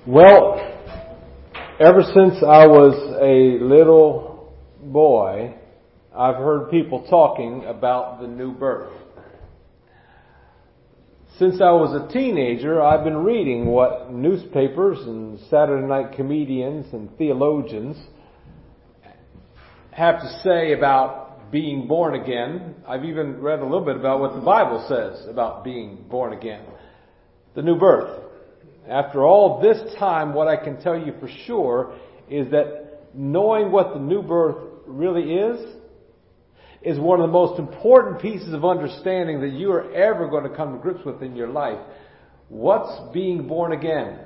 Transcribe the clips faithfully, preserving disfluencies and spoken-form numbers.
Well, ever since I was a little boy, I've heard people talking about the new birth. Since I was a teenager, I've been reading what newspapers and Saturday night comedians and theologians have to say about being born again. I've even read a little bit about what the Bible says about being born again. The new birth. After all this time, what I can tell you for sure is that knowing what the new birth really is, is one of the most important pieces of understanding that you are ever going to come to grips with in your life. What's being born again?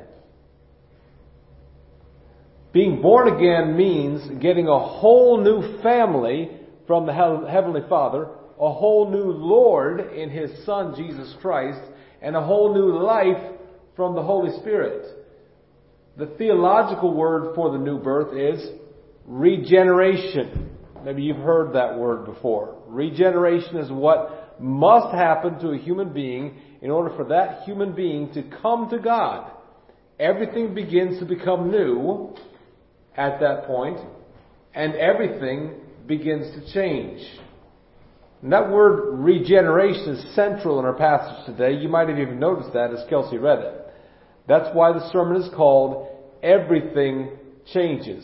Being born again means getting a whole new family from the Heavenly Father, a whole new Lord in His Son, Jesus Christ, and a whole new life from the Holy Spirit. The theological word for the new birth is regeneration. Maybe you've heard that word before. Regeneration is what must happen to a human being in order for that human being to come to God. Everything begins to become new at that point, and everything begins to change. And that word regeneration is central in our passage today. You might have even noticed that as Kelsey read it. That's why the sermon is called Everything Changes.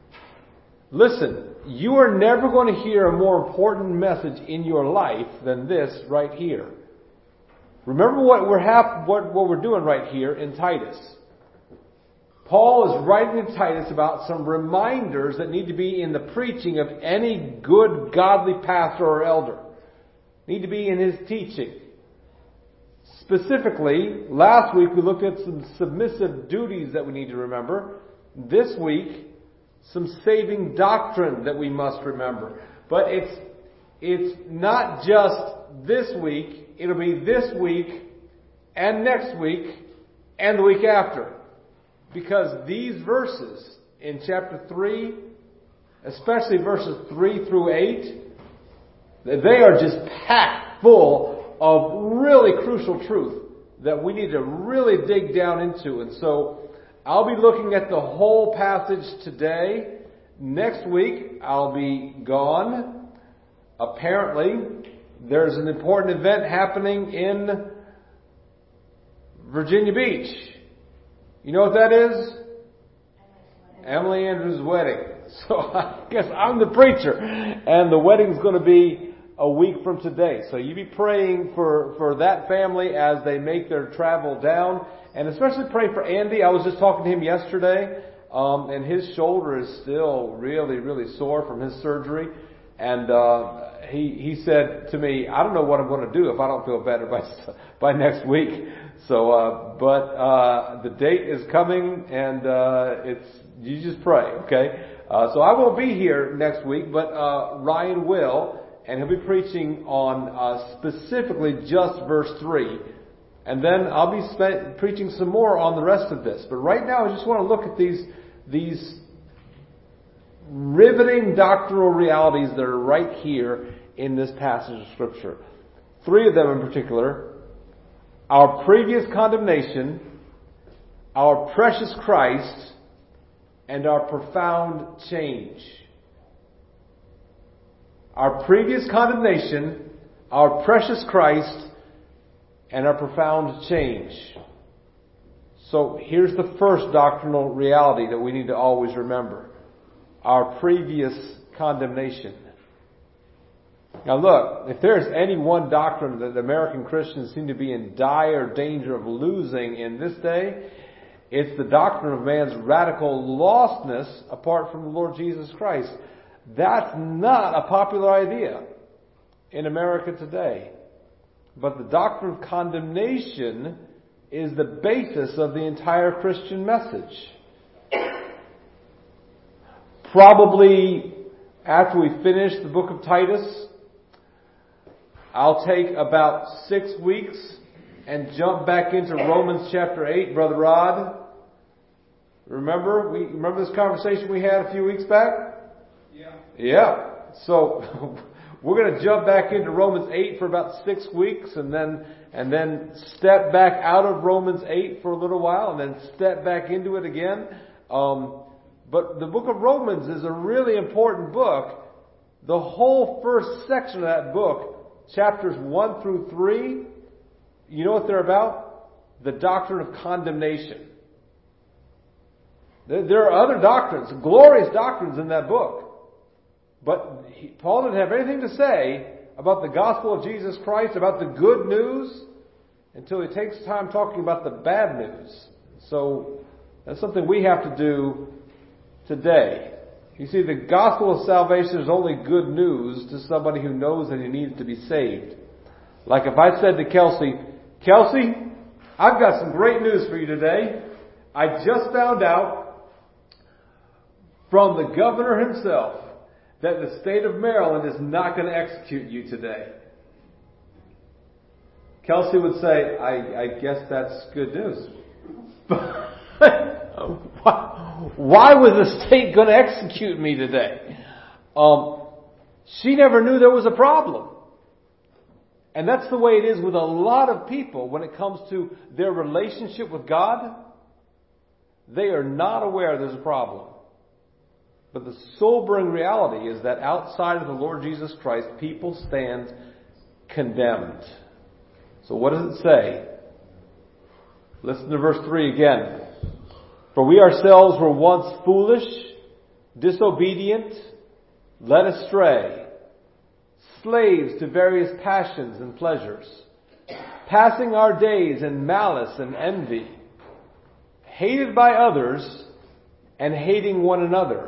Listen, you are never going to hear a more important message in your life than this right here. Remember what we're hap- what, what we're doing right here in Titus. Paul is writing to Titus about some reminders that need to be in the preaching of any good, godly pastor or elder. Need to be in his teaching. Specifically, last week we looked at some submissive duties that we need to remember. This week, some saving doctrine that we must remember. But it's it's not just this week. It'll be this week and next week and the week after. Because these verses in chapter three, especially verses three through eight, they are just packed full of really crucial truth that we need to really dig down into. And so I'll be looking at the whole passage today. Next week I'll be gone. Apparently there's an important event happening in Virginia Beach. You know what that is? Emily Andrews' wedding. So I guess I'm the preacher. And the wedding's going to be a week from today. So you be praying for, for that family as they make their travel down. And especially praying for Andy. I was just talking to him yesterday. Um, and his shoulder is still really, really sore from his surgery. And uh, he he said to me, I don't know what I'm going to do if I don't feel better by by next week. So, uh, but uh, the date is coming, and uh, it's you just pray, okay? Uh, so I won't be here next week, but uh, Ryan will, and he'll be preaching on uh, specifically just verse three, and then I'll be spe- preaching some more on the rest of this. But right now, I just want to look at these these riveting doctrinal realities that are right here in this passage of Scripture. Three of them in particular. Our previous condemnation, our precious Christ, and our profound change. Our previous condemnation, our precious Christ, and our profound change. So here's the first doctrinal reality that we need to always remember. Our previous condemnation. Now look, if there's any one doctrine that American Christians seem to be in dire danger of losing in this day, it's the doctrine of man's radical lostness apart from the Lord Jesus Christ. That's not a popular idea in America today. But the doctrine of condemnation is the basis of the entire Christian message. Probably after we finish the book of Titus, I'll take about six weeks and jump back into Romans chapter eight, Brother Rod. Remember? We remember this conversation we had a few weeks back? Yeah. Yeah. So we're going to jump back into Romans eight for about six weeks and then and then step back out of Romans eight for a little while and then step back into it again. Um, but the book of Romans is a really important book. The whole first section of that book, chapters one through three, you know what they're about? The doctrine of condemnation. There are other doctrines, glorious doctrines in that book. But he, Paul didn't have anything to say about the gospel of Jesus Christ, about the good news, until he takes time talking about the bad news. So that's something we have to do today. You see, the gospel of salvation is only good news to somebody who knows that he needs to be saved. Like if I said to Kelsey, Kelsey, I've got some great news for you today. I just found out from the governor himself that the state of Maryland is not going to execute you today. Kelsey would say, I, I guess that's good news. Why was the state going to execute me today? Um, she never knew there was a problem. And that's the way it is with a lot of people when it comes to their relationship with God. They are not aware there's a problem. But the sobering reality is that outside of the Lord Jesus Christ, people stand condemned. So what does it say? Listen to verse three again. For we ourselves were once foolish, disobedient, led astray, slaves to various passions and pleasures, passing our days in malice and envy, hated by others and hating one another.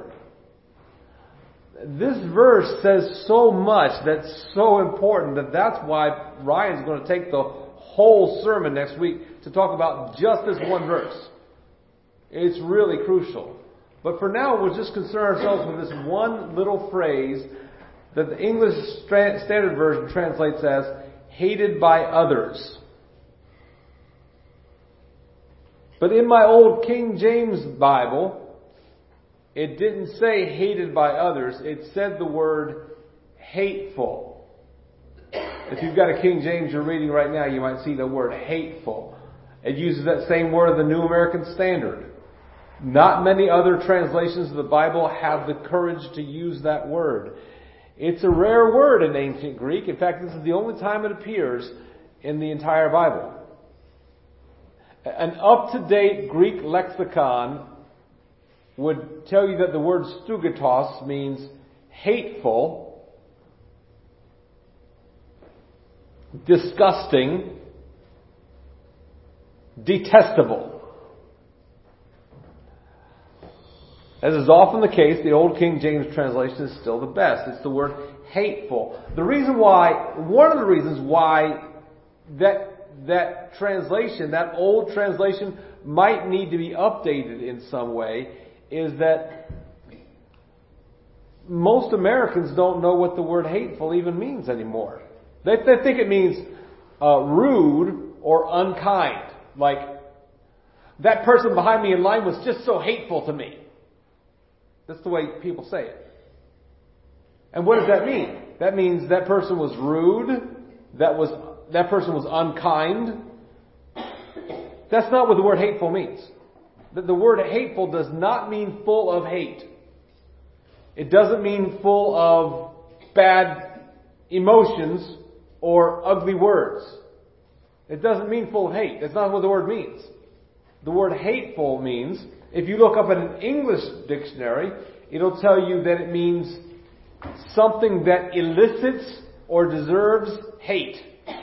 This verse says so much that's so important that that's why Ryan's going to take the whole sermon next week to talk about just this one verse. It's really crucial. But for now, we'll just concern ourselves with this one little phrase that the English Standard Version translates as hated by others. But in my old King James Bible, it didn't say hated by others. It said the word hateful. If you've got a King James you're reading right now, you might see the word hateful. It uses that same word in the New American Standard. Not many other translations of the Bible have the courage to use that word. It's a rare word in ancient Greek. In fact, this is the only time it appears in the entire Bible. An up-to-date Greek lexicon would tell you that the word stugatos means hateful, disgusting, detestable. As is often the case, the Old King James translation is still the best. It's the word hateful. The reason why, one of the reasons why that, that translation, that old translation might need to be updated in some way is that most Americans don't know what the word hateful even means anymore. They, they think it means uh, rude or unkind. Like, that person behind me in line was just so hateful to me. That's the way people say it. And what does that mean? That means that person was rude, that was that person was unkind. That's not what the word hateful means. The, the word hateful does not mean full of hate. It doesn't mean full of bad emotions or ugly words. It doesn't mean full of hate. That's not what the word means. The word hateful means, if you look up at an English dictionary, it'll tell you that it means something that elicits or deserves hate.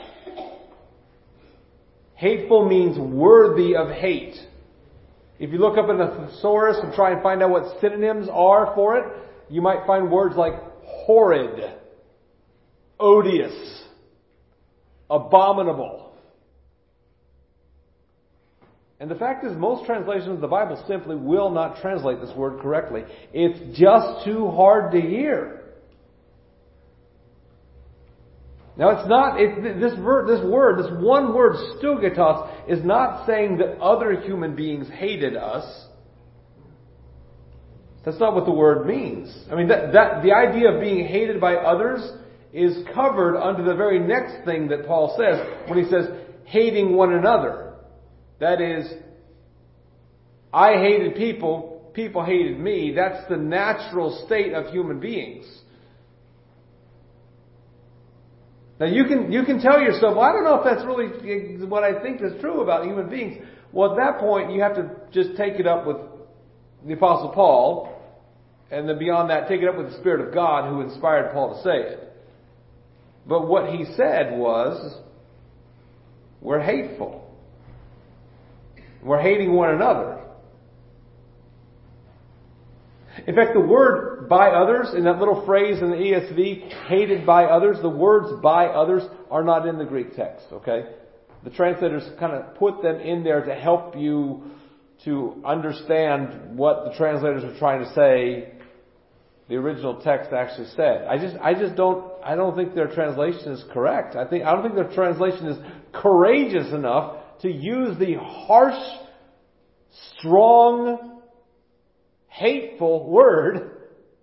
Hateful means worthy of hate. If you look up in a thesaurus and try and find out what synonyms are for it, you might find words like horrid, odious, abominable. And the fact is, most translations of the Bible simply will not translate this word correctly. It's just too hard to hear. Now, it's not, it, this, ver, this word, this one word, stugatos, is not saying that other human beings hated us. That's not what the word means. I mean, that, that the idea of being hated by others is covered under the very next thing that Paul says when he says, hating one another. That is, I hated people, people hated me. That's the natural state of human beings. Now you can you can tell yourself, well, I don't know if that's really what I think is true about human beings. Well, at that point, you have to just take it up with the Apostle Paul, and then beyond that, take it up with the Spirit of God who inspired Paul to say it. But what he said was, we're hateful. We're hating one another. In fact, the word by others, in that little phrase in the E S V, hated by others, the words by others are not in the Greek text, okay? The translators kind of put them in there to help you to understand what the translators are trying to say the original text actually said. I just, I just don't, I don't think their translation is correct. I think, I don't think their translation is courageous enough to use the harsh, strong, hateful word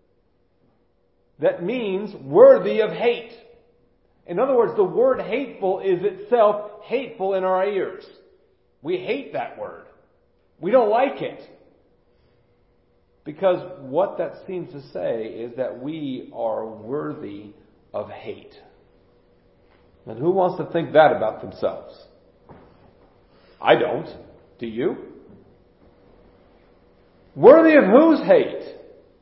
that means worthy of hate. In other words, the word hateful is itself hateful in our ears. We hate that word. We don't like it. Because what that seems to say is that we are worthy of hate. And who wants to think that about themselves? I don't. Do you? Worthy of whose hate?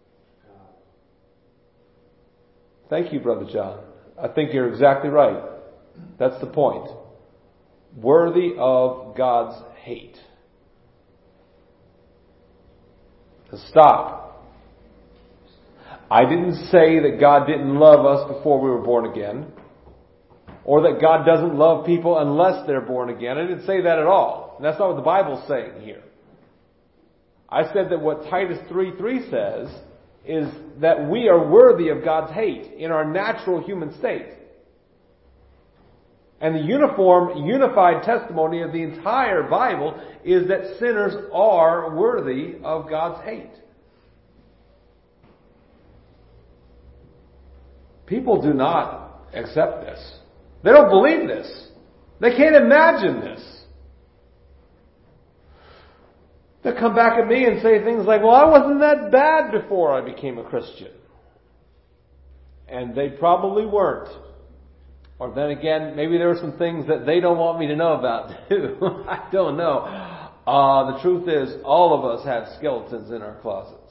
Thank you, Brother John. I think you're exactly right. That's the point. Worthy of God's hate. Stop. I didn't say that God didn't love us before we were born again, or that God doesn't love people unless they're born again. I didn't say that at all. And that's not what the Bible's saying here. I said that what Titus three three says is that we are worthy of God's hate in our natural human state. And the uniform, unified testimony of the entire Bible is that sinners are worthy of God's hate. People do not accept this. They don't believe this. They can't imagine this. They'll come back at me and say things like, well, I wasn't that bad before I became a Christian. And they probably weren't. Or then again, maybe there are some things that they don't want me to know about too. I don't know. Uh, the truth is, all of us have skeletons in our closets.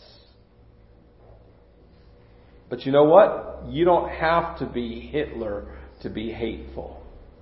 But you know what? You don't have to be Hitler to be hateful.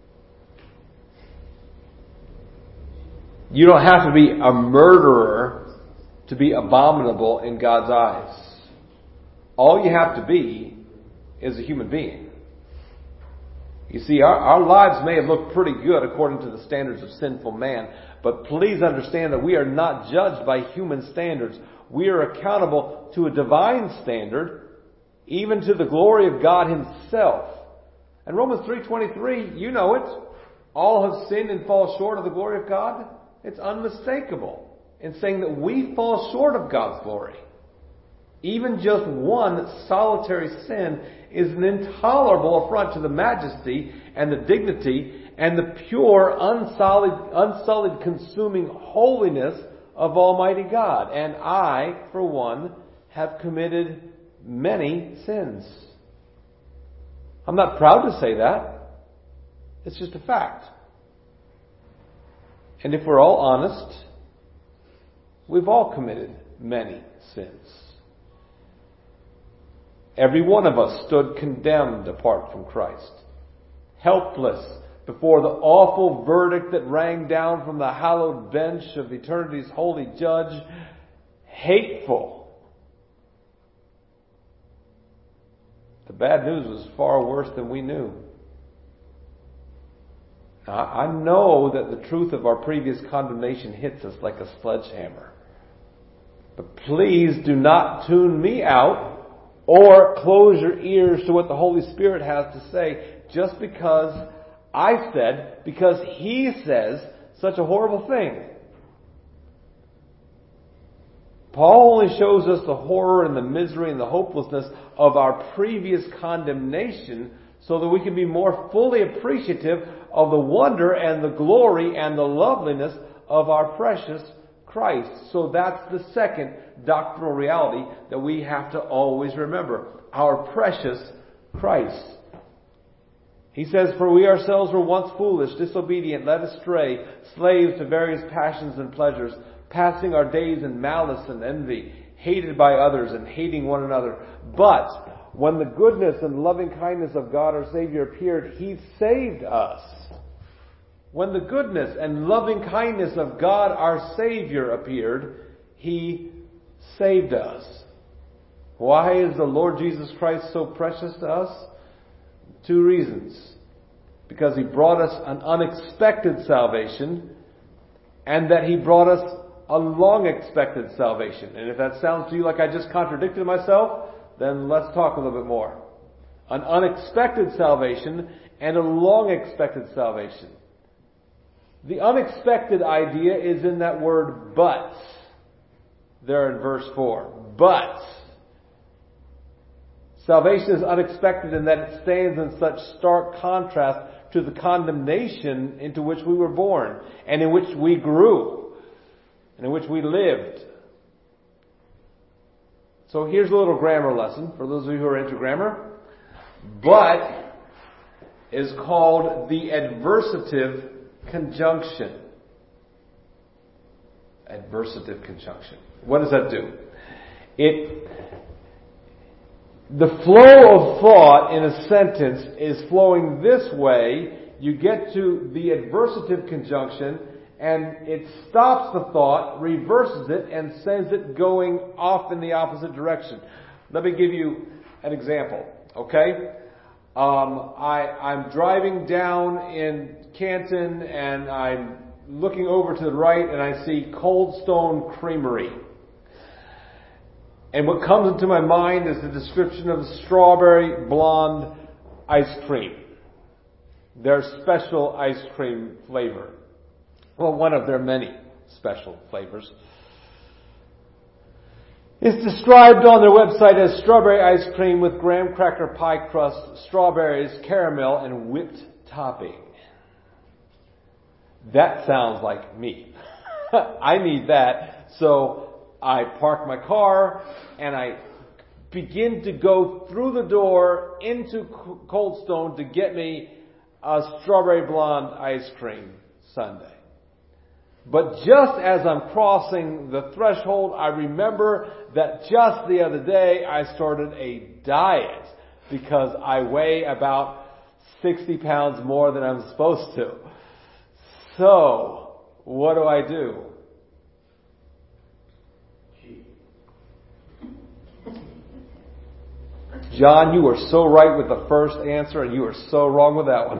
You don't have to be a murderer to be abominable in God's eyes. All you have to be is a human being. You see, our, our lives may have looked pretty good according to the standards of sinful man, but please understand that we are not judged by human standards. We are accountable to a divine standard, even to the glory of God Himself. And Romans three twenty-three, you know it. All have sinned and fall short of the glory of God. It's unmistakable in saying that we fall short of God's glory. Even just one solitary sin is an intolerable affront to the majesty and the dignity and the pure, unsullied, unsullied, consuming holiness of Almighty God. And I, for one, have committed many sins. I'm not proud to say that. It's just a fact. And if we're all honest, we've all committed many sins. Every one of us stood condemned apart from Christ, helpless before the awful verdict that rang down from the hallowed bench of eternity's holy judge, hateful. The bad news was far worse than we knew. Now, I know that the truth of our previous condemnation hits us like a sledgehammer. But please do not tune me out or close your ears to what the Holy Spirit has to say just because I said, because He says such a horrible thing. Paul only shows us the horror and the misery and the hopelessness of our previous condemnation so that we can be more fully appreciative of the wonder and the glory and the loveliness of our precious Christ. So that's the second doctrinal reality that we have to always remember. Our precious Christ. He says, "For we ourselves were once foolish, disobedient, led astray, slaves to various passions and pleasures, passing our days in malice and envy, hated by others and hating one another. But when the goodness and loving kindness of God our Savior appeared, He saved us." When the goodness and loving kindness of God our Savior appeared, He saved us. Why is the Lord Jesus Christ so precious to us? Two reasons. Because He brought us an unexpected salvation, and that He brought us a long expected salvation. And if that sounds to you like I just contradicted myself, then let's talk a little bit more. An unexpected salvation and a long expected salvation. The unexpected idea is in that word "but" there in verse four. But salvation is unexpected in that it stands in such stark contrast to the condemnation into which we were born, and in which we grew, and in which we lived. So here's a little grammar lesson for those of you who are into grammar. But is called the adversative conjunction. Adversative conjunction. What does that do? It The flow of thought in a sentence is flowing this way. You get to the adversative conjunction, and it stops the thought, reverses it, and sends it going off in the opposite direction. Let me give you an example, okay? Um, I, I'm driving down in Canton, and I'm looking over to the right, and I see Cold Stone Creamery. And what comes into my mind is the description of strawberry blonde ice cream. Their special ice cream flavor. Well, one of their many special flavors. It's described on their website as strawberry ice cream with graham cracker pie crust, strawberries, caramel, and whipped topping. That sounds like me. I need that. So I park my car and I begin to go through the door into Cold Stone to get me a strawberry blonde ice cream sundae. But just as I'm crossing the threshold, I remember that just the other day I started a diet because I weigh about sixty pounds more than I'm supposed to. So, what do I do? John, you were so right with the first answer, and you were so wrong with that one.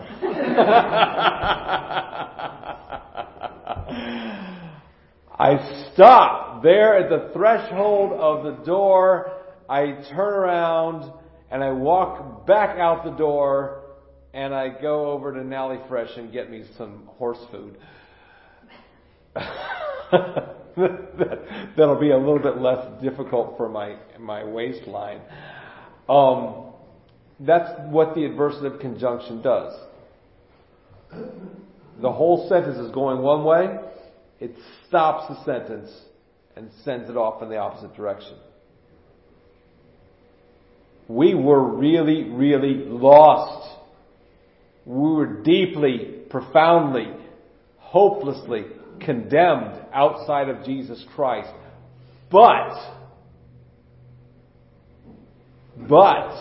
I stop there at the threshold of the door. I turn around and I walk back out the door, and I go over to Nally Fresh and get me some horse food. That'll be a little bit less difficult for my my waistline. Um, that's what the adversative conjunction does. The whole sentence is going one way. It stops the sentence and sends it off in the opposite direction. We were really, really lost. We were deeply, profoundly, hopelessly condemned outside of Jesus Christ. But, but,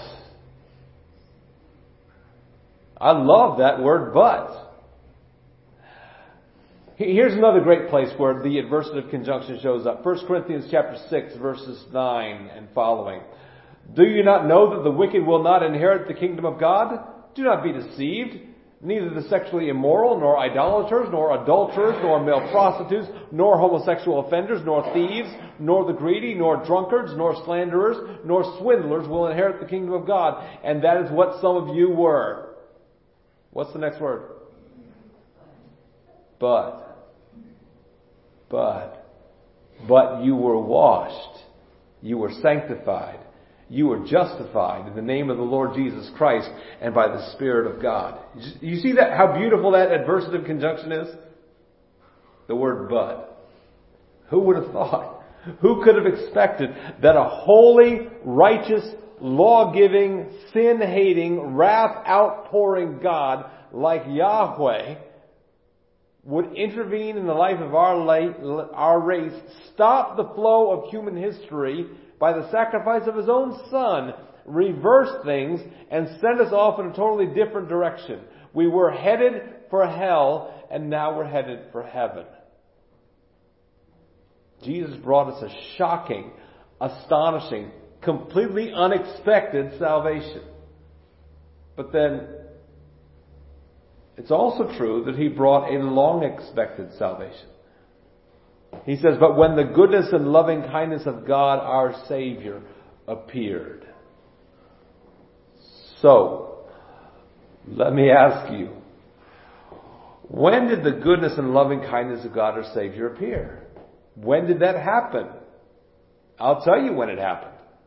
I love that word but. Here's another great place where the adversative conjunction shows up. First Corinthians chapter six, verses nine and following. Do you not know that the wicked will not inherit the kingdom of God? Do not be deceived. Neither the sexually immoral, nor idolaters, nor adulterers, nor male prostitutes, nor homosexual offenders, nor thieves, nor the greedy, nor drunkards, nor slanderers, nor swindlers will inherit the kingdom of God. And that is what some of you were. What's the next word? But. But. But you were washed. You were sanctified. you are justified in the name of the Lord Jesus Christ and by the Spirit of God. You see that how beautiful that adversative conjunction is? The word but. Who would have thought? Who could have expected that a holy, righteous, law-giving, sin-hating, wrath-outpouring God like Yahweh would intervene in the life of our, la- our race, stop the flow of human history by the sacrifice of His own Son, reverse things, and send us off in a totally different direction. We were headed for hell, and now we're headed for heaven. Jesus brought us a shocking, astonishing, completely unexpected salvation. But then, it's also true that He brought a long-expected salvation. He says, but when the goodness and loving kindness of God our Savior appeared. So, let me ask you, when did the goodness and loving kindness of God our Savior appear? When did that happen? I'll tell you when it happened.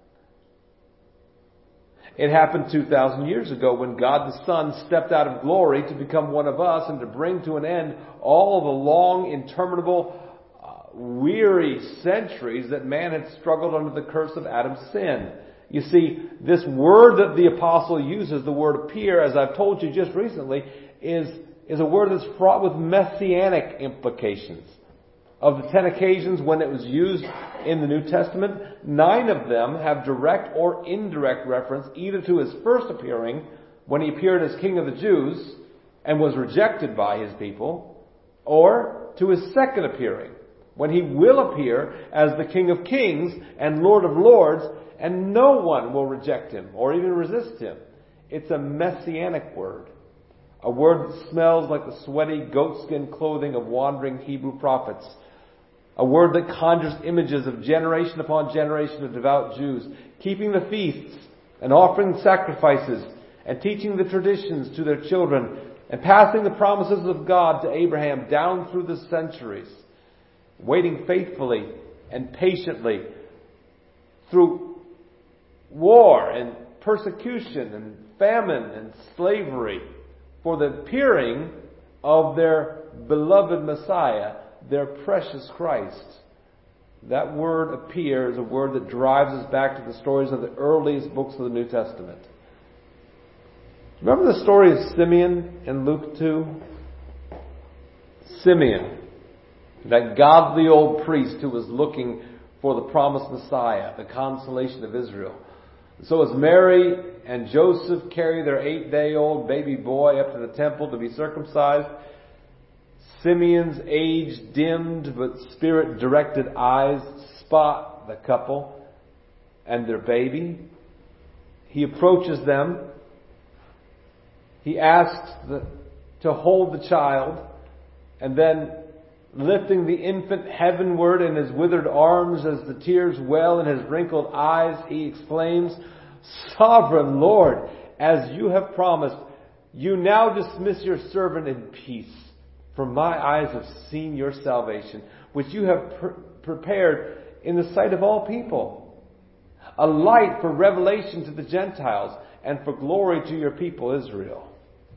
It happened two thousand years ago when God the Son stepped out of glory to become one of us and to bring to an end all the long, interminable, uh, weary centuries that man had struggled under the curse of Adam's sin. You see, this word that the apostle uses, the word appear, as I've told you just recently, is, is a word that's fraught with messianic implications. Of the ten occasions when it was used in the New Testament, nine of them have direct or indirect reference either to His first appearing, when He appeared as King of the Jews and was rejected by His people, or to His second appearing, when He will appear as the King of Kings and Lord of Lords, and no one will reject Him or even resist Him. It's a messianic word. A word that smells like the sweaty goatskin clothing of wandering Hebrew prophets. A word that conjures images of generation upon generation of devout Jews, keeping the feasts and offering sacrifices and teaching the traditions to their children and passing the promises of God to Abraham down through the centuries, waiting faithfully and patiently through war and persecution and famine and slavery for the appearing of their beloved Messiah, their precious Christ. That word appear is a word that drives us back to the stories of the earliest books of the New Testament. Remember the story of Simeon in Luke two? Simeon, that godly old priest who was looking for the promised Messiah, the consolation of Israel. So as Mary and Joseph carry their eight-day-old baby boy up to the temple to be circumcised, Simeon's age-dimmed but spirit-directed eyes spot the couple and their baby. He approaches them. He asks the, to hold the child, and then lifting the infant heavenward in his withered arms as the tears well in his wrinkled eyes, he exclaims, "Sovereign Lord, as you have promised, you now dismiss your servant in peace. For my eyes have seen your salvation, which you have pre- prepared in the sight of all people, a light for revelation to the Gentiles and for glory to your people Israel."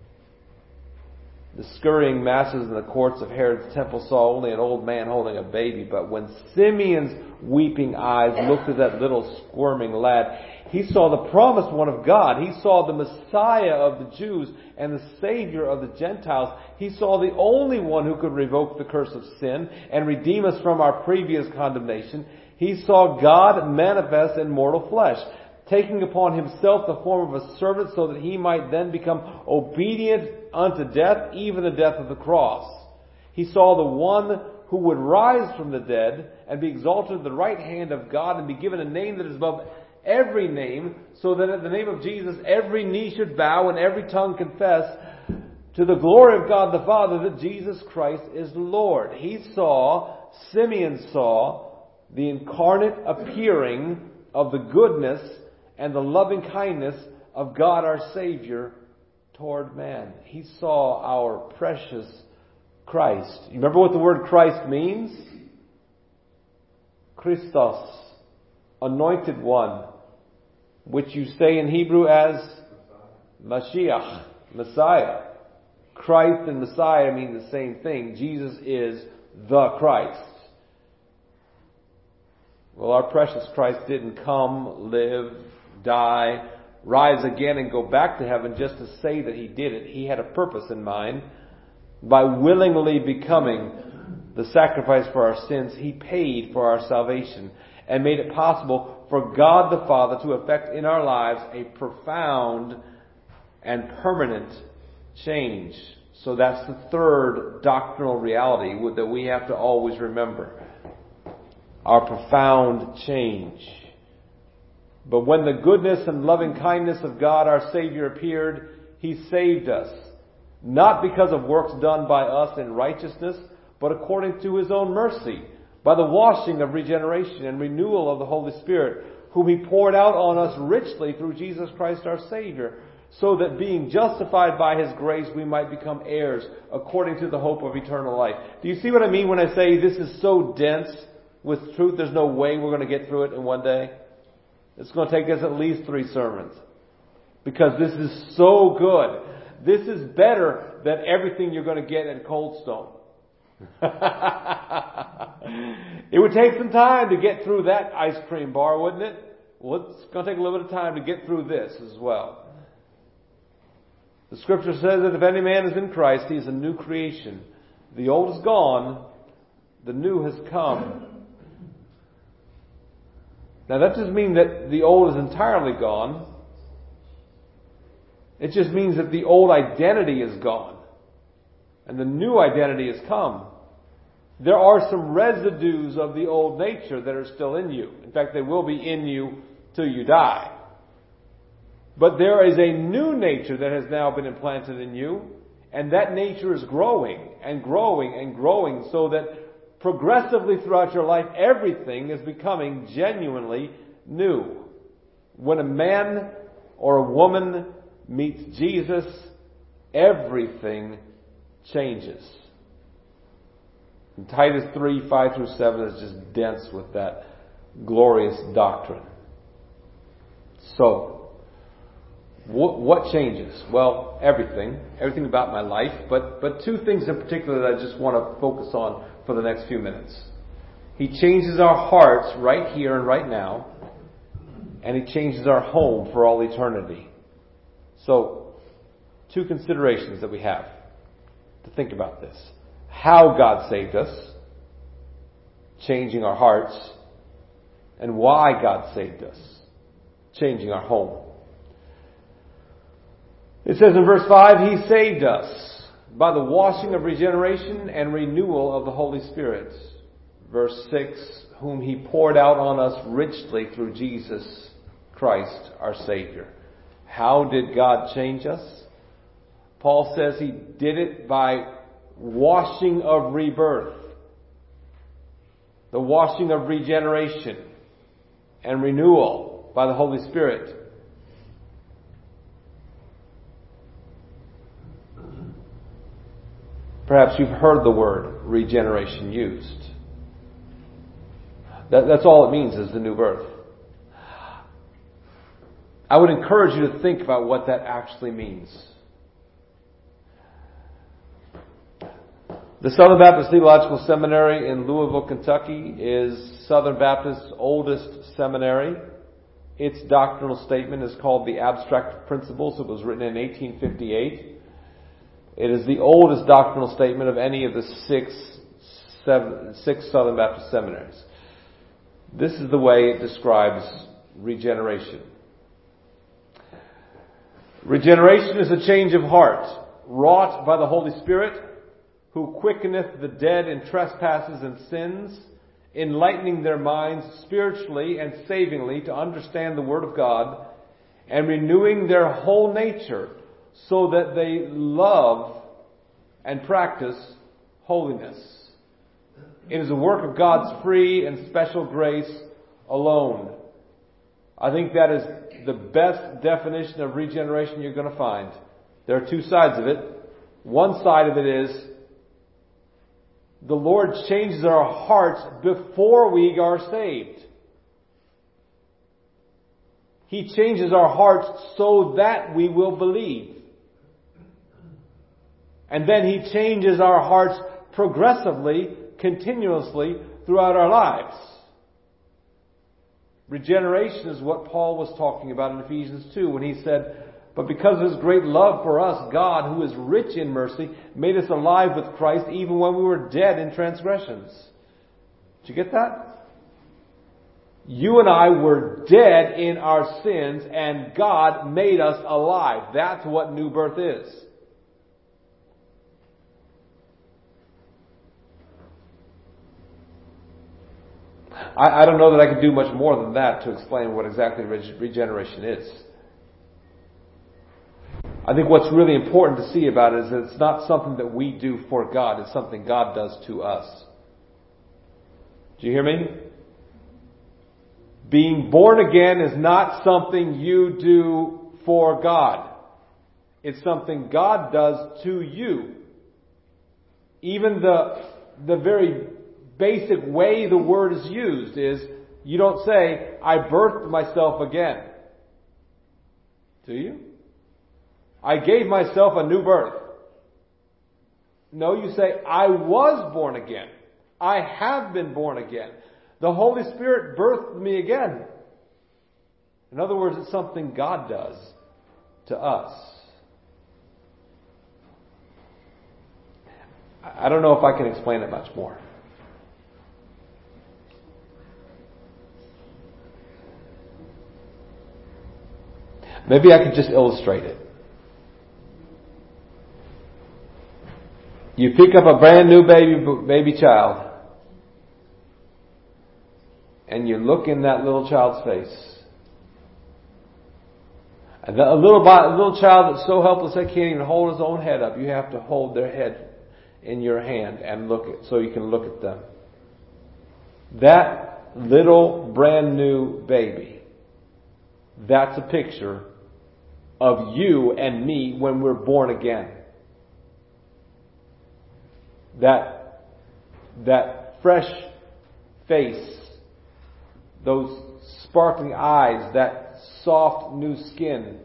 The scurrying masses in the courts of Herod's temple saw only an old man holding a baby, but when Simeon's weeping eyes looked at that little squirming lad, he saw the promised one of God. He saw the Messiah of the Jews and the Savior of the Gentiles. He saw the only one who could revoke the curse of sin and redeem us from our previous condemnation. He saw God manifest in mortal flesh, taking upon Himself the form of a servant so that He might then become obedient unto death, even the death of the cross. He saw the one who would rise from the dead and be exalted at the right hand of God and be given a name that is above every name, so that at the name of Jesus every knee should bow and every tongue confess to the glory of God the Father that Jesus Christ is Lord. He saw, Simeon saw, the incarnate appearing of the goodness and the loving kindness of God our Savior toward man. He saw our precious Christ. You remember what the word Christ means? Christos, anointed one, which you say in Hebrew as Mashiach, Messiah. Christ and Messiah mean the same thing. Jesus is the Christ. Well, our precious Christ didn't come, live, die, rise again and go back to heaven just to say that He did it. He had a purpose in mind. By willingly becoming the sacrifice for our sins, He paid for our salvation and made it possible for God the Father to effect in our lives a profound and permanent change. So that's the third doctrinal reality that we have to always remember. Our profound change. But when the goodness and loving kindness of God our Savior appeared, He saved us. Not because of works done by us in righteousness, but according to His own mercy, by the washing of regeneration and renewal of the Holy Spirit, whom He poured out on us richly through Jesus Christ our Savior, so that being justified by His grace we might become heirs according to the hope of eternal life. Do you see what I mean when I say this is so dense with truth? There's no way we're going to get through it in one day. It's going to take us at least three sermons. Because this is so good. This is better than everything you're going to get at Cold Stone. It would take some time to get through that ice cream bar, wouldn't it? Well, it's going to take a little bit of time to get through this as well. The Scripture says that if any man is in Christ, he is a new creation. The old is gone, the new has come. Now that doesn't mean that the old is entirely gone. It just means that the old identity is gone. And the new identity has come. There are some residues of the old nature that are still in you. In fact, they will be in you till you die. But there is a new nature that has now been implanted in you. And that nature is growing and growing and growing so that progressively throughout your life, everything is becoming genuinely new. When a man or a woman meets Jesus, everything changes. And Titus three, five through seven is just dense with that glorious doctrine. So, what, what changes? Well, everything. Everything about my life. But, but two things in particular that I just want to focus on for the next few minutes. He changes our hearts right here and right now. And He changes our home for all eternity. So, two considerations that we have to think about this. How God saved us, changing our hearts, and why God saved us, changing our home. It says in verse five, He saved us by the washing of regeneration and renewal of the Holy Spirit. Verse six, whom He poured out on us richly through Jesus Christ our Savior. How did God change us? Paul says He did it by washing of rebirth. The washing of regeneration and renewal by the Holy Spirit. Perhaps you've heard the word regeneration used. That, that's all it means is the new birth. I would encourage you to think about what that actually means. The Southern Baptist Theological Seminary in Louisville, Kentucky is Southern Baptist's oldest seminary. Its doctrinal statement is called the Abstract Principles. It was written in eighteen fifty-eight. It is the oldest doctrinal statement of any of the six, seven, six Southern Baptist seminaries. This is the way it describes regeneration. Regeneration is a change of heart, wrought by the Holy Spirit, who quickeneth the dead in trespasses and sins, enlightening their minds spiritually and savingly to understand the Word of God, and renewing their whole nature so that they love and practice holiness. It is a work of God's free and special grace alone. I think that is the best definition of regeneration you're going to find. There are two sides of it. One side of it is the Lord changes our hearts before we are saved. He changes our hearts so that we will believe. And then He changes our hearts progressively, continuously throughout our lives. Regeneration is what Paul was talking about in Ephesians two when he said, "But because of His great love for us, God, who is rich in mercy, made us alive with Christ even when we were dead in transgressions." Did you get that? You and I were dead in our sins, and God made us alive. That's what new birth is. I, I don't know that I could do much more than that to explain what exactly reg- regeneration is. I think what's really important to see about it is that it's not something that we do for God. It's something God does to us. Do you hear me? Being born again is not something you do for God. It's something God does to you. Even the, the very basic way the word is used is, you don't say, "I birthed myself again." Do you? "I gave myself a new birth." No, you say, "I was born again. I have been born again. The Holy Spirit birthed me again." In other words, it's something God does to us. I don't know if I can explain it much more. Maybe I could just illustrate it. You pick up a brand new baby baby child, and you look in that little child's face. And a little, a little child that's so helpless they can't even hold his own head up. You have to hold their head in your hand and look at, so you can look at them. That little brand new baby, that's a picture of you and me when we're born again. That, that fresh face, those sparkling eyes, that soft new skin,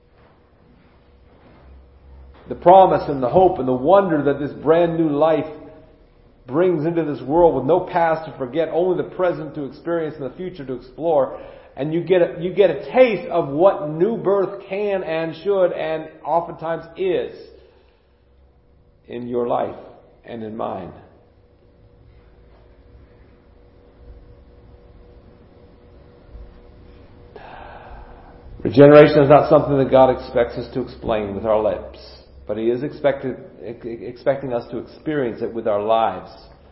the promise and the hope and the wonder that this brand new life brings into this world with no past to forget, only the present to experience and the future to explore. And you get a, you get a taste of what new birth can and should and oftentimes is in your life and in mine. Regeneration is not something that God expects us to explain with our lips, but He is expected, expecting us to experience it with our lives.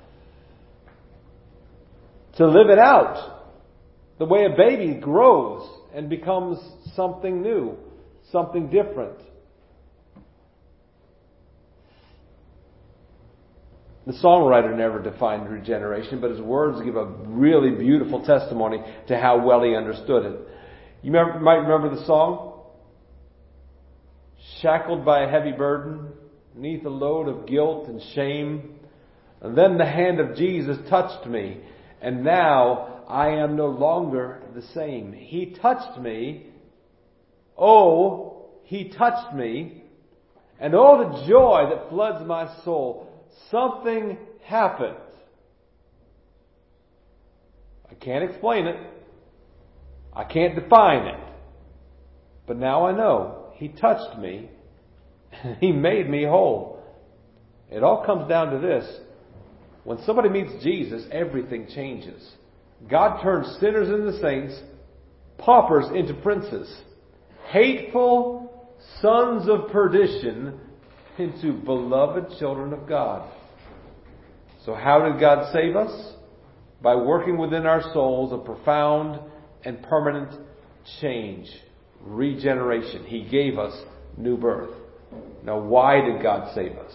To live it out, the way a baby grows and becomes something new, something different. The songwriter never defined regeneration, but his words give a really beautiful testimony to how well he understood it. You remember, might remember the song? Shackled by a heavy burden, beneath a load of guilt and shame. And then the hand of Jesus touched me, and now I am no longer the same. He touched me. Oh, He touched me. And oh, the joy that floods my soul. Something happened. I can't explain it. I can't define it. But now I know. He touched me. He made me whole. It all comes down to this. When somebody meets Jesus, everything changes. God turns sinners into saints, paupers into princes, hateful sons of perdition into beloved children of God. So how did God save us? By working within our souls a profound and permanent change, regeneration. He gave us new birth. Now, why did God save us?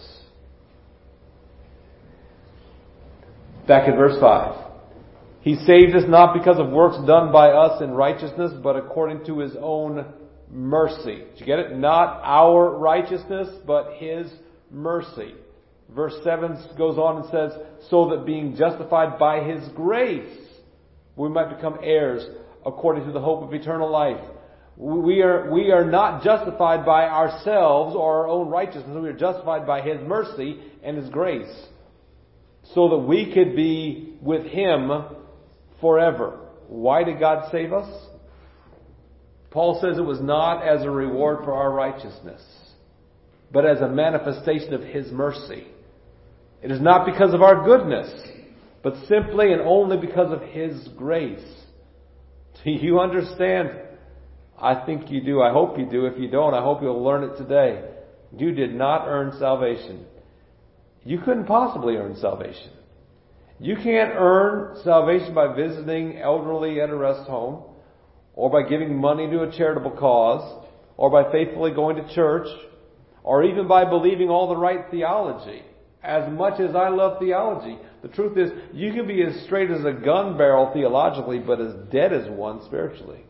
Back in verse five. He saved us not because of works done by us in righteousness, but according to His own mercy. Did you get it? Not our righteousness, but His mercy. Verse seven goes on and says, so that being justified by His grace, we might become heirs according to the hope of eternal life. We are, we are not justified by ourselves or our own righteousness. We are justified by His mercy and His grace, so that we could be with Him forever. Why did God save us? Paul says it was not as a reward for our righteousness, but as a manifestation of His mercy. It is not because of our goodness, but simply and only because of His grace. Do you understand? I think you do. I hope you do. If you don't, I hope you'll learn it today. You did not earn salvation. You couldn't possibly earn salvation. You can't earn salvation by visiting elderly at a rest home, or by giving money to a charitable cause, or by faithfully going to church, or even by believing all the right theology. As much as I love theology, the truth is, you can be as straight as a gun barrel theologically, but as dead as one spiritually.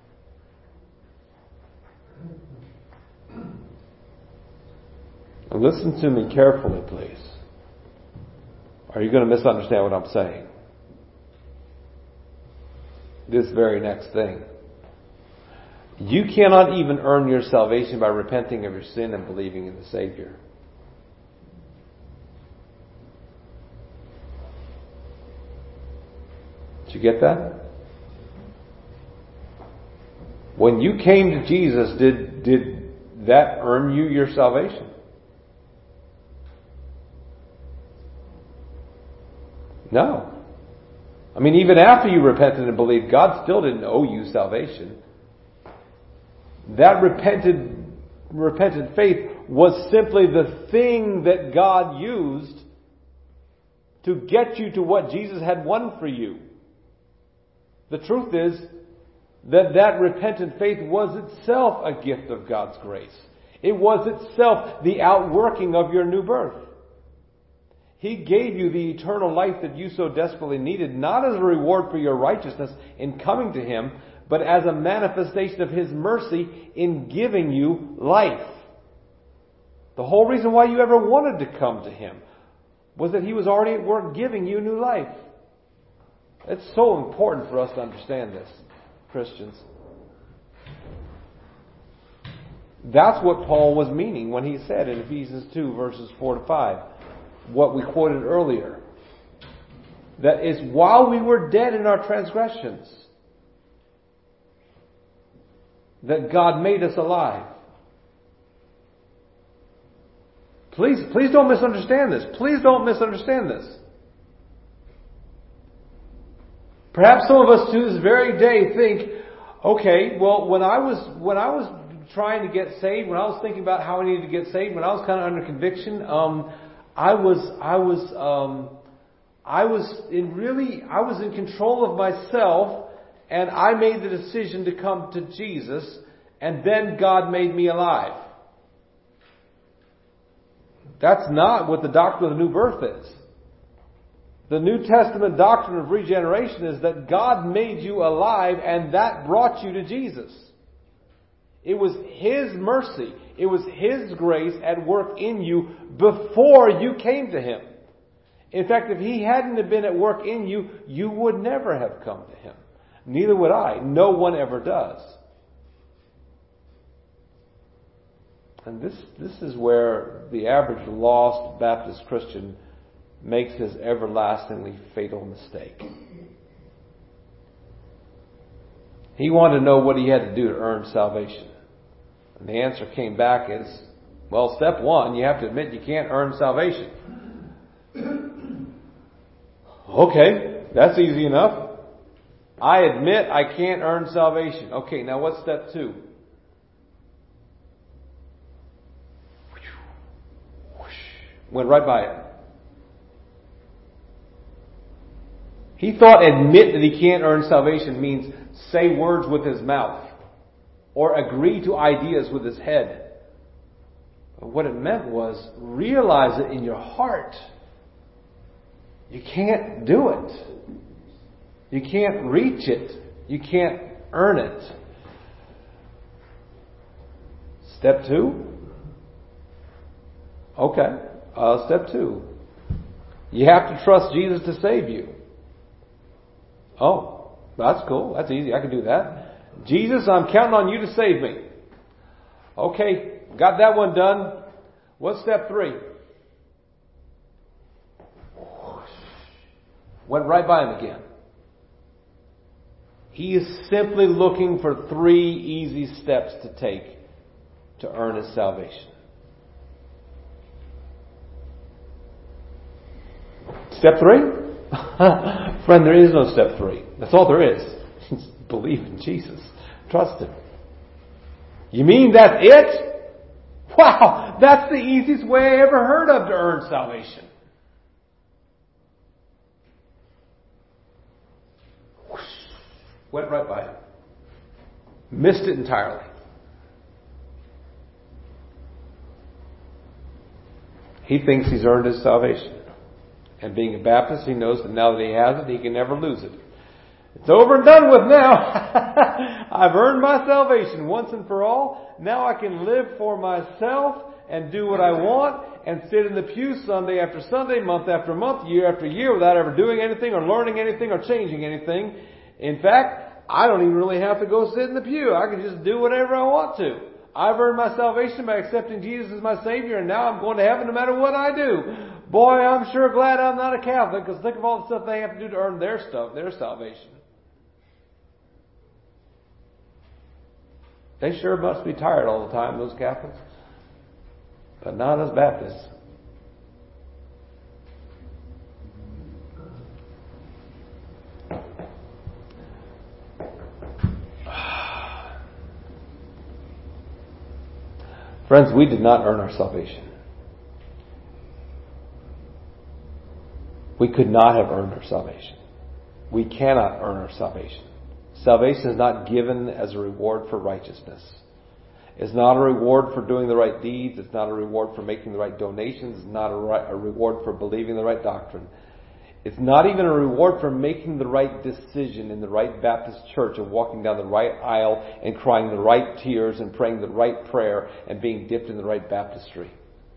Listen to me carefully, please. Are you going to misunderstand what I'm saying? This very next thing. You cannot even earn your salvation by repenting of your sin and believing in the Savior. Did you get that? When you came to Jesus, did, did that earn you your salvation? No. I mean, even after you repented and believed, God still didn't owe you salvation. That repented, repentant faith was simply the thing that God used to get you to what Jesus had won for you. The truth is that that repentant faith was itself a gift of God's grace. It was itself the outworking of your new birth. He gave you the eternal life that you so desperately needed, not as a reward for your righteousness in coming to Him, but as a manifestation of His mercy in giving you life. The whole reason why you ever wanted to come to Him was that He was already at work giving you new life. It's so important for us to understand this, Christians. That's what Paul was meaning when he said in Ephesians two, verses four to five, what we quoted earlier. That is, while we were dead in our transgressions, that God made us alive. Please, please don't misunderstand this. Please don't misunderstand this. Perhaps some of us to this very day think, okay, well, when I was when I was trying to get saved, when I was thinking about how I needed to get saved, when I was kind of under conviction, um, I was I was um, I was in really I was in control of myself, and I made the decision to come to Jesus, and then God made me alive. That's not what the doctrine of the new birth is. The New Testament doctrine of regeneration is that God made you alive, and that brought you to Jesus. It was His mercy, it was His grace at work in you before you came to Him. In fact, if He hadn't have been at work in you, you would never have come to Him. Neither would I. No one ever does. And this, this is where the average lost Baptist Christian makes his everlastingly fatal mistake. He wanted to know what he had to do to earn salvation. And the answer came back as, well, step one, you have to admit you can't earn salvation. Okay, that's easy enough. I admit I can't earn salvation. Okay, now what's step two? Went right by it. He thought admit that he can't earn salvation means say words with his mouth or agree to ideas with his head. But what it meant was realize it in your heart. You can't do it. You can't reach it. You can't earn it. Step two? Okay. Uh, step two. You have to trust Jesus to save you. Oh, that's cool. That's easy. I can do that. Jesus, I'm counting on you to save me. Okay, got that one done. What's step three? Went right by him again. He is simply looking for three easy steps to take to earn his salvation. Step three? Friend, there is no step three. That's all there is. Believe in Jesus. Trust Him. You mean that's it? Wow, that's the easiest way I ever heard of to earn salvation. Whoosh, went right by him. Missed it entirely. He thinks he's earned his salvation. And being a Baptist, he knows that now that he has it, he can never lose it. It's over and done with now. I've earned my salvation once and for all. Now I can live for myself and do what I want and sit in the pew Sunday after Sunday, month after month, year after year without ever doing anything or learning anything or changing anything. In fact, I don't even really have to go sit in the pew. I can just do whatever I want to. I've earned my salvation by accepting Jesus as my Savior, and now I'm going to heaven no matter what I do. Boy, I'm sure glad I'm not a Catholic, because think of all the stuff they have to do to earn their stuff, their salvation. They sure must be tired all the time, those Catholics. But not us Baptists. Friends, we did not earn our salvation. We could not have earned our salvation. We cannot earn our salvation. Salvation is not given as a reward for righteousness. It's not a reward for doing the right deeds. It's not a reward for making the right donations. It's not a, right, a reward for believing the right doctrine. It's not even a reward for making the right decision in the right Baptist church and walking down the right aisle and crying the right tears and praying the right prayer and being dipped in the right baptistry.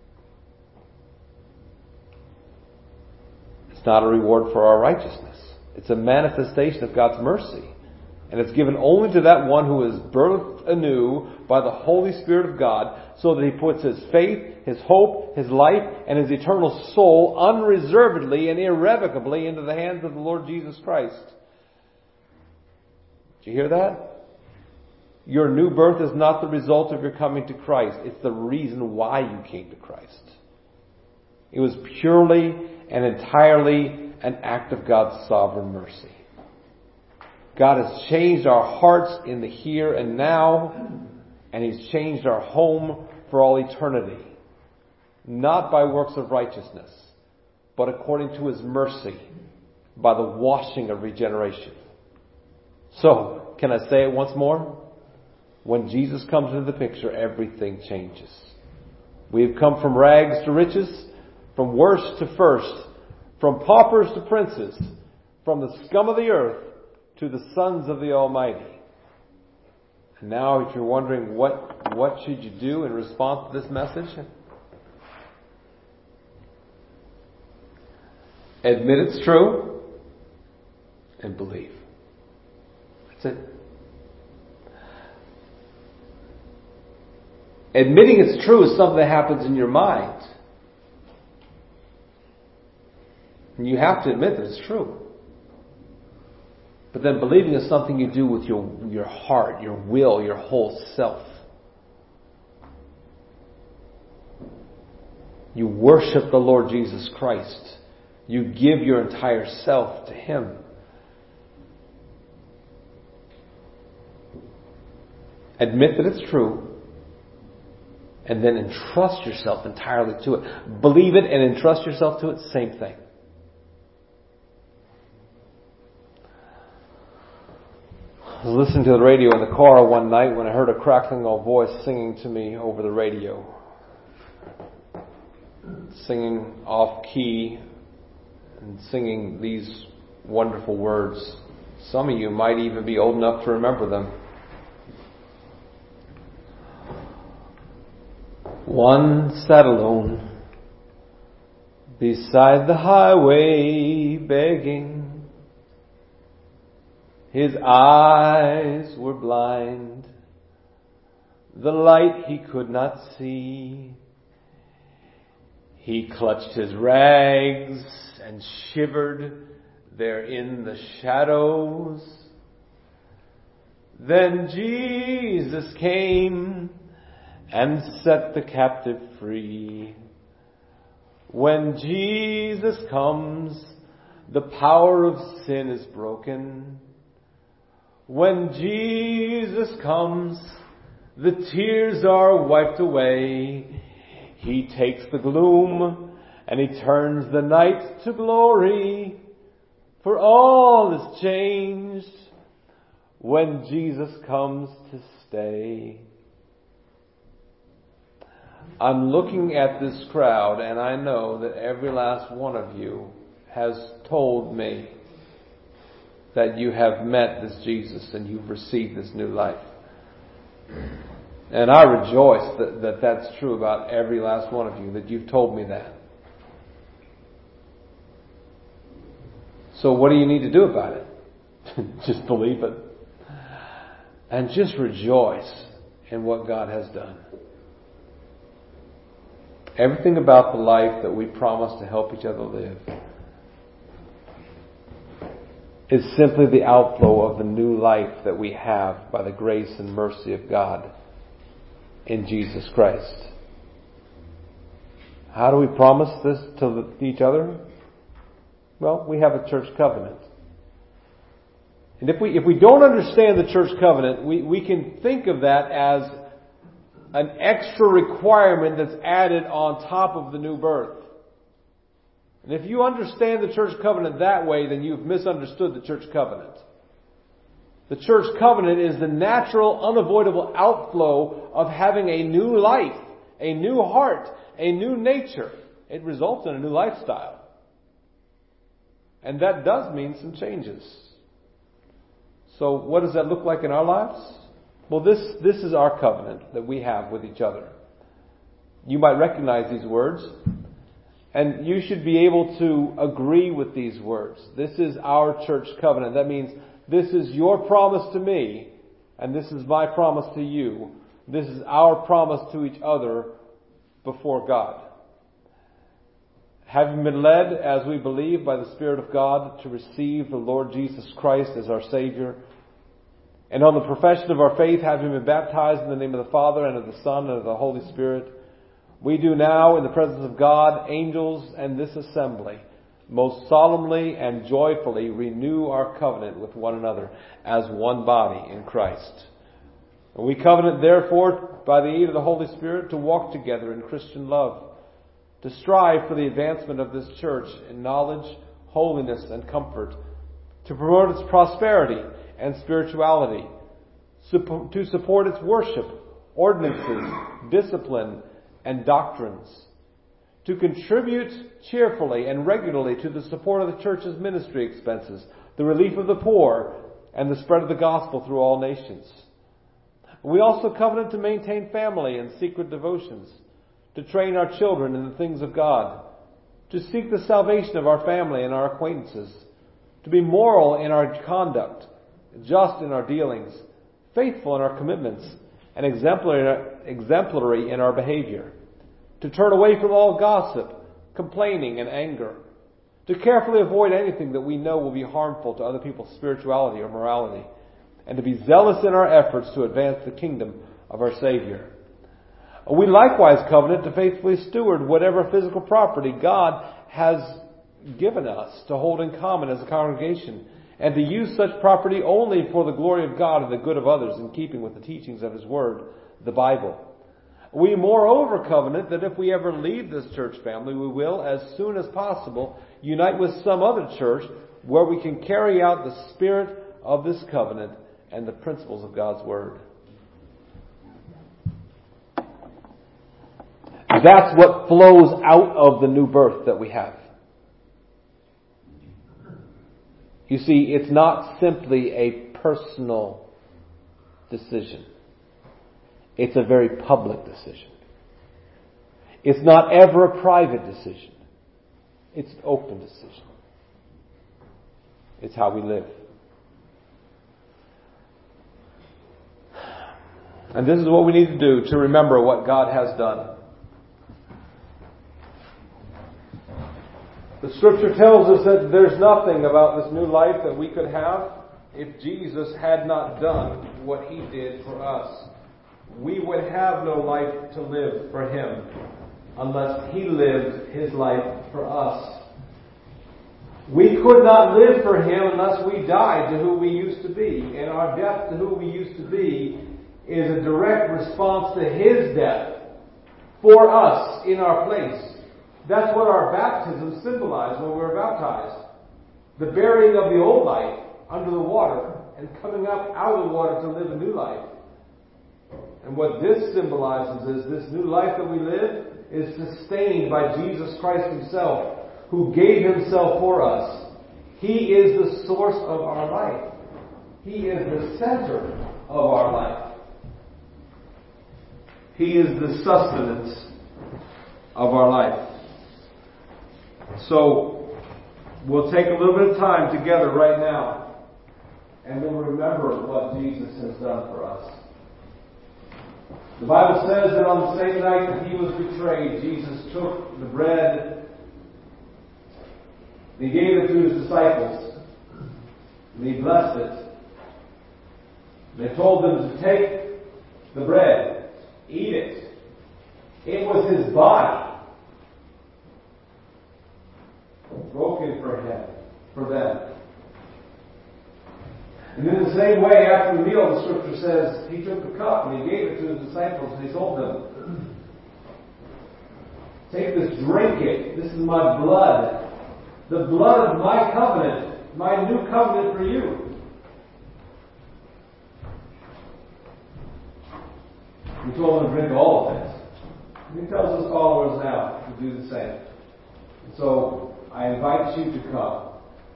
It's not a reward for our righteousness. It's a manifestation of God's mercy. And it's given only to that one who is birthed anew by the Holy Spirit of God, so that he puts his faith, his hope, his life, and his eternal soul unreservedly and irrevocably into the hands of the Lord Jesus Christ. Did you hear that? Your new birth is not the result of your coming to Christ. It's the reason why you came to Christ. It was purely and entirely an act of God's sovereign mercy. God has changed our hearts in the here and now, and He's changed our home for all eternity. Not by works of righteousness, but according to His mercy, by the washing of regeneration. So, can I say it once more? When Jesus comes into the picture, everything changes. We have come from rags to riches, from worst to first, from paupers to princes, from the scum of the earth to the sons of the Almighty. And now, if you're wondering what, what should you do in response to this message? Admit it's true and believe. That's it. Admitting it's true is something that happens in your mind. And you have to admit that it's true. But then believing is something you do with your, your heart, your will, your whole self. You worship the Lord Jesus Christ. You give your entire self to Him. Admit that it's true. And then entrust yourself entirely to it. Believe it and entrust yourself to it, same thing. I was listening to the radio in the car one night when I heard a crackling old voice singing to me over the radio. Singing off key and singing these wonderful words. Some of you might even be old enough to remember them. One sat alone beside the highway begging. His eyes were blind. The light he could not see. He clutched his rags and shivered there in the shadows. Then Jesus came and set the captive free. When Jesus comes, the power of sin is broken. When Jesus comes, the tears are wiped away. He takes the gloom and He turns the night to glory. For all is changed when Jesus comes to stay. I'm looking at this crowd and I know that every last one of you has told me that you have met this Jesus and you've received this new life. And I rejoice that, that that's true about every last one of you, that you've told me that. So what do you need to do about it? Just believe it. And just rejoice in what God has done. Everything about the life that we promise to help each other live is simply the outflow of the new life that we have by the grace and mercy of God in Jesus Christ. How do we promise this to each other? Well, we have a church covenant. And if we if we don't understand the church covenant, we, we can think of that as an extra requirement that's added on top of the new birth. And if you understand the church covenant that way, then you've misunderstood the church covenant. The church covenant is the natural, unavoidable outflow of having a new life, a new heart, a new nature. It results in a new lifestyle. And that does mean some changes. So what does that look like in our lives? Well, this, this is our covenant that we have with each other. You might recognize these words, and you should be able to agree with these words. This is our church covenant. That means this is your promise to me, and this is my promise to you. This is our promise to each other before God. Having been led, as we believe, by the Spirit of God to receive the Lord Jesus Christ as our Savior, and on the profession of our faith, having been baptized in the name of the Father and of the Son and of the Holy Spirit, we do now, in the presence of God, angels, and this assembly, most solemnly and joyfully renew our covenant with one another as one body in Christ. And we covenant, therefore, by the aid of the Holy Spirit, to walk together in Christian love, to strive for the advancement of this church in knowledge, holiness, and comfort, to promote its prosperity and spirituality, to support its worship, ordinances, discipline, and doctrines, to contribute cheerfully and regularly to the support of the church's ministry expenses, the relief of the poor, and the spread of the gospel through all nations. We also covenant to maintain family and secret devotions, to train our children in the things of God, to seek the salvation of our family and our acquaintances, to be moral in our conduct, just in our dealings, faithful in our commitments, and exemplary in our behavior, to turn away from all gossip, complaining, and anger, to carefully avoid anything that we know will be harmful to other people's spirituality or morality, and to be zealous in our efforts to advance the kingdom of our Savior. We likewise covenant to faithfully steward whatever physical property God has given us to hold in common as a congregation, and to use such property only for the glory of God and the good of others, in keeping with the teachings of His Word, the Bible. We moreover covenant that if we ever leave this church family, we will, as soon as possible, unite with some other church where we can carry out the spirit of this covenant and the principles of God's Word. That's what flows out of the new birth that we have. You see, it's not simply a personal decision. It's a very public decision. It's not ever a private decision. It's an open decision. It's how we live. And this is what we need to do to remember what God has done. The Scripture tells us that there's nothing about this new life that we could have if Jesus had not done what He did for us. We would have no life to live for Him unless He lived His life for us. We could not live for Him unless we died to who we used to be. And our death to who we used to be is a direct response to His death for us in our place. That's what our baptism symbolized when we were baptized. The burying of the old life under the water and coming up out of the water to live a new life. And what this symbolizes is this new life that we live is sustained by Jesus Christ Himself, who gave Himself for us. He is the source of our life. He is the center of our life. He is the sustenance of our life. So, we'll take a little bit of time together right now, and we'll remember what Jesus has done for us. The Bible says that on the same night that He was betrayed, Jesus took the bread, and He gave it to His disciples, and He blessed it. And He told them to take the bread, eat it. It was His body, broken for Him, for them. And in the same way, after the meal, the Scripture says, He took the cup and He gave it to His disciples, and He told them, take this, drink it. This is my blood. The blood of my covenant, my new covenant for you. He told them to drink all of it. And He tells His followers now to do the same. And so, I invite you to come.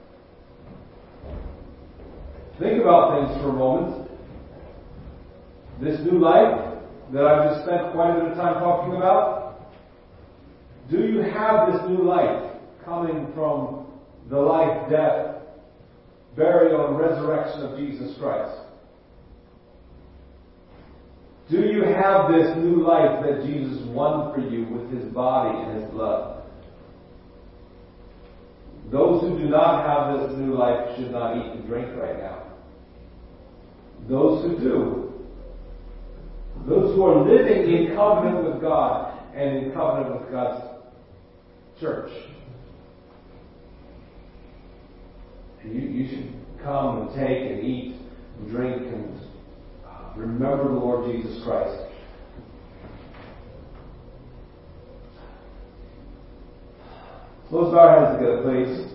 Think about things for a moment. This new life that I've just spent quite a bit of time talking about, do you have this new life coming from the life, death, burial, and resurrection of Jesus Christ? Do you have this new life that Jesus won for you with His body and His blood? Those who do not have this new life should not eat and drink right now. Those who do, those who are living in covenant with God and in covenant with God's church, you, you should come and take and eat and drink and remember the Lord Jesus Christ. Close our heads together, please.